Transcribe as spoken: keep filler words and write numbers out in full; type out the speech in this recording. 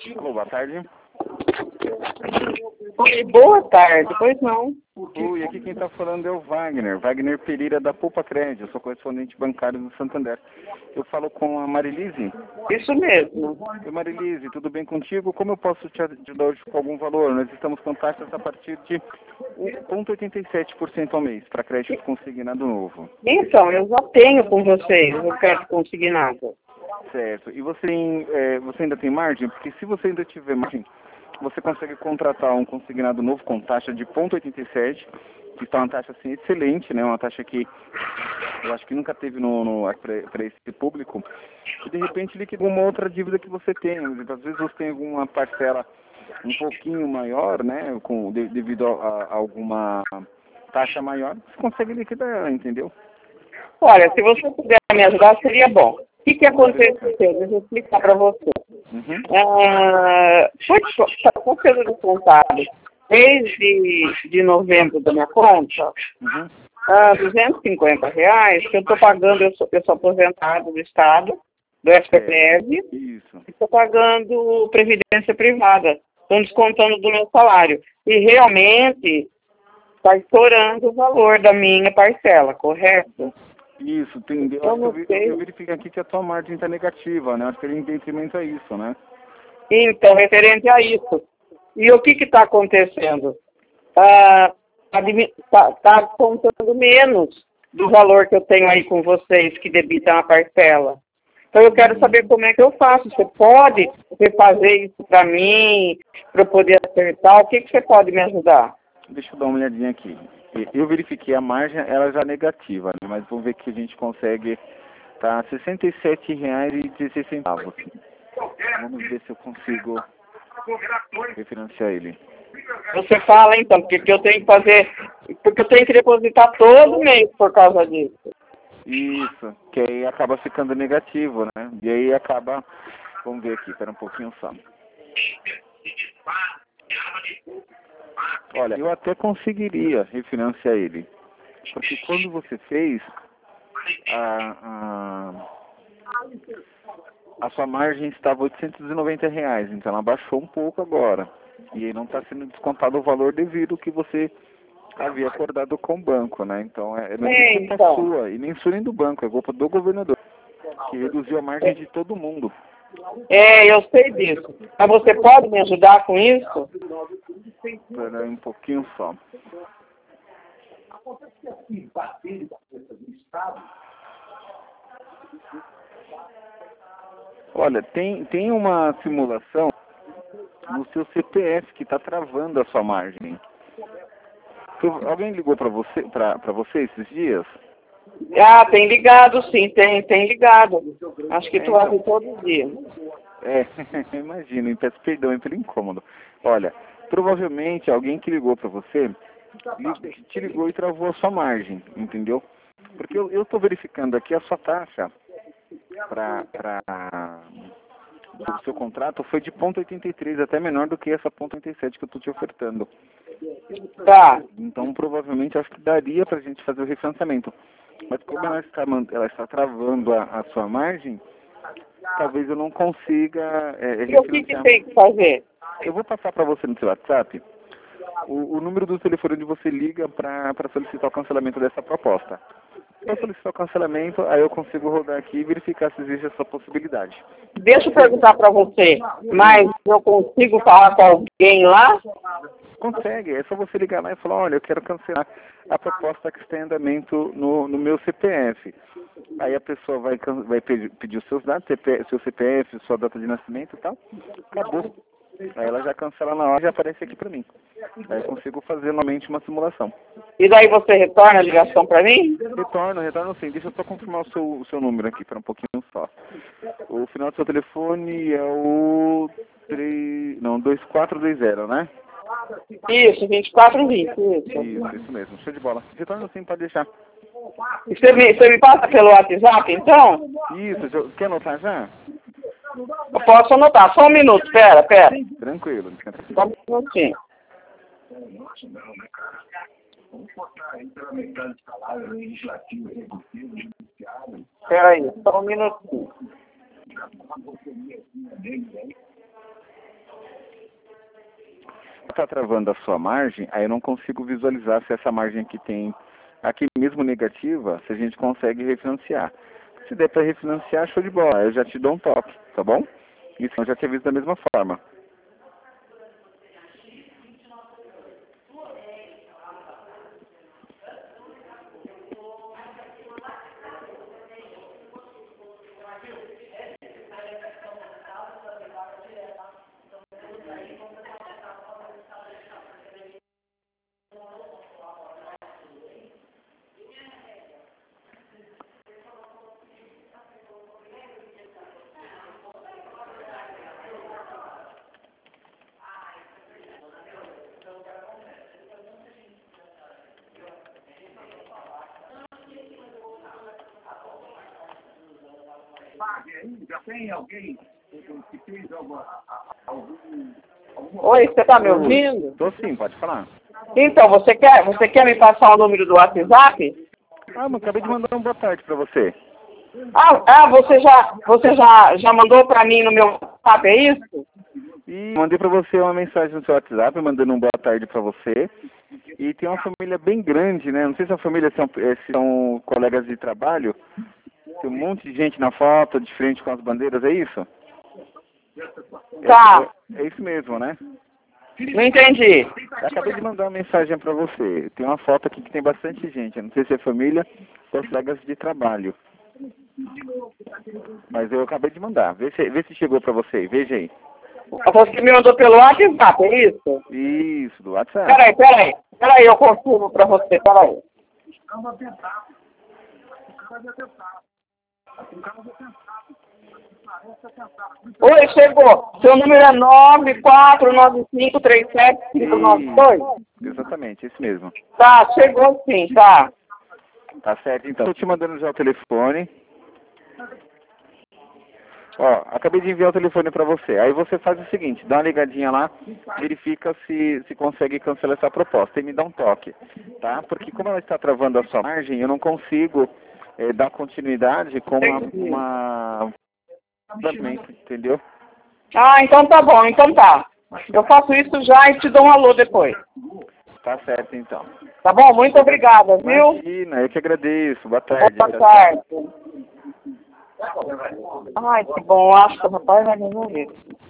Alô, boa tarde. Oi, boa tarde, pois não. Oi, aqui quem está falando é o Wagner, Wagner Pereira da Poupa Crédito, eu sou correspondente bancário do Santander. Eu falo com a Marilise. Isso mesmo. Oi, Marilise, tudo bem contigo? Como eu posso te ajudar hoje com algum valor? Nós estamos com taxas a partir de um vírgula oitenta e sete por cento ao mês para crédito consignado novo. Então, eu já tenho com vocês, eu quero conseguir nada. Certo. E você, tem, é, você ainda tem margem? Porque se você ainda tiver margem, você consegue contratar um consignado novo com taxa de zero vírgula oitenta e sete, que está uma taxa assim, excelente, né? Uma taxa que eu acho que nunca teve no, no, para esse público. E de repente liquida uma outra dívida que você tem. Às vezes você tem alguma parcela um pouquinho maior, né? Com, de, devido a, a alguma taxa maior, você consegue liquidar, entendeu? Olha, se você puder me ajudar, seria bom. O que, que aconteceu? Deixa eu explicar para você. Uhum. Ah, foi com coisa do contado, desde de novembro da minha conta, Uhum. ah, duzentos e cinquenta reais que eu estou pagando, eu sou, eu sou aposentado do Estado, do S P P S, Isso. estou pagando previdência privada, estão descontando do meu salário. E realmente está estourando o valor da minha parcela, correto? Isso, entendeu? Eu Acho que eu, não vi- sei. eu verifiquei aqui que a tua margem está negativa, né? Acho que ele em detrimento a isso, né? Então, referente a isso. E o que está acontecendo? Está tá contando menos do valor que eu tenho aí com vocês, que debitam a parcela. Então, eu quero saber como é que eu faço. Você pode refazer isso para mim, para eu poder acertar? O que, que você pode me ajudar? Deixa eu dar uma olhadinha aqui. E- Eu verifiquei a margem, ela já é negativa, né? Mas vamos ver que a gente consegue. Tá sessenta e sete reais e dezesseis centavos. Vamos ver se eu consigo refinanciar ele. Você fala, então, porque que eu tenho que fazer... Porque eu tenho que depositar todo mês por causa disso. Isso, que aí acaba ficando negativo, né? E aí acaba. Vamos ver aqui, espera um pouquinho só. Olha, eu até conseguiria refinanciar ele. Porque quando você fez, a, a, a sua margem estava oitocentos e noventa reais, então ela baixou um pouco agora. E aí não está sendo descontado o valor devido que você havia acordado com o banco, né? Então é, não é É, culpa então. sua, e nem sua nem do banco, é culpa do governador, que reduziu a margem de todo mundo. É, eu sei disso. Mas você pode me ajudar com isso? Espera aí um pouquinho só. Olha, tem, tem uma simulação no seu C P F que está travando a sua margem. Tu- Alguém ligou para você, para você esses dias? Ah, tem ligado, sim, tem, tem ligado. Acho que É, tu abre então. todo dia. É, imagino, e peço perdão aí pelo incômodo. Olha, provavelmente alguém que ligou para você li- te ligou e travou a sua margem, entendeu? Porque eu estou verificando aqui a sua taxa para o seu contrato foi de ponto oitenta e três, até menor do que essa ponto oitenta e sete que eu estou te ofertando. Tá. Então, provavelmente, acho que daria para a gente fazer o refinanciamento. Mas como ela está, man- ela está travando a, a sua margem, talvez eu não consiga é, E o que, que refinanciar. tem que fazer? Eu vou passar para você no seu WhatsApp o, o número do telefone onde você liga para solicitar o cancelamento dessa proposta. Para solicitar o cancelamento, aí eu consigo rodar aqui e verificar se existe essa possibilidade. Deixa eu perguntar para você, mas eu consigo falar com alguém lá? Consegue, é só você ligar lá e falar, olha, eu quero cancelar a proposta que está em andamento no, no meu C P F. Aí a pessoa vai, can- vai pedir, pedir os seus dados, C P seu C P F, sua data de nascimento e tal. Acabou. Aí ela já cancela na hora e já aparece aqui para mim. Aí eu consigo fazer novamente uma simulação. E daí você retorna a ligação para mim? Retorno, retorno sim. Deixa eu só confirmar o seu, o seu número aqui, para um pouquinho só. O final do seu telefone é o três, não, dois quatro dois zero, né? Isso, vinte e quatro, vinte, isso. Isso, isso mesmo. Show de bola. Retorno sim, pode deixar. E Você me, você me passa pelo WhatsApp, então? Isso, já- quer anotar já? Eu posso anotar, só um minuto, pera, pera. Tranquilo, não esquenta. Só um minutinho. Pera aí, só um minutinho. está travando a sua margem, aí eu não consigo visualizar se essa margem aqui tem, aqui mesmo negativa, se a gente consegue refinanciar. Se der para refinanciar, show de bola, eu já te dou um toque, tá bom? Isso eu já te aviso da mesma forma. Já tem alguém que fez alguma, algum... Oi, você está me ouvindo? Tô sim, pode falar. Então, você quer, você quer me passar o número do WhatsApp? Ah, mas acabei de mandar um boa tarde para você. Ah, ah você já, você já, já mandou para mim no meu WhatsApp, é isso? E mandei para você uma mensagem no seu WhatsApp, mandando um boa tarde para você. E tem uma família bem grande, né? Não sei se a família são, se são colegas de trabalho. Tem um monte de gente na foto, de frente com as bandeiras, é isso? Tá. É, é isso mesmo, né? Não entendi. Eu acabei de mandar uma mensagem para você. Tem uma foto aqui que tem bastante gente. Eu não sei se é família ou colegas de trabalho. Mas eu acabei de mandar. Vê se, vê se chegou para você. Veja aí. Você me mandou pelo WhatsApp, é isso? Isso, do WhatsApp. Peraí, peraí. Peraí, eu confirmo para você, peraí. Oi, chegou. Seu número é nove quatro nove cinco três sete cinco nove dois? Exatamente, esse mesmo. Tá, chegou sim, tá. Tá certo, então. Estou te mandando já o telefone. Ó, acabei de enviar o telefone para você. Aí você faz o seguinte, dá uma ligadinha lá, verifica se, se consegue cancelar essa proposta e me dá um toque, tá? Porque como ela está travando a sua margem, eu não consigo é, dar continuidade com uma... uma... entendeu? Ah, então tá bom, então tá. Eu faço isso já e te dou um alô depois. Tá certo, então. Tá bom? Muito obrigada, viu? Imagina, eu que agradeço. Boa tarde. Boa tarde. Ai, que bom, acho que o rapaz vai resolver.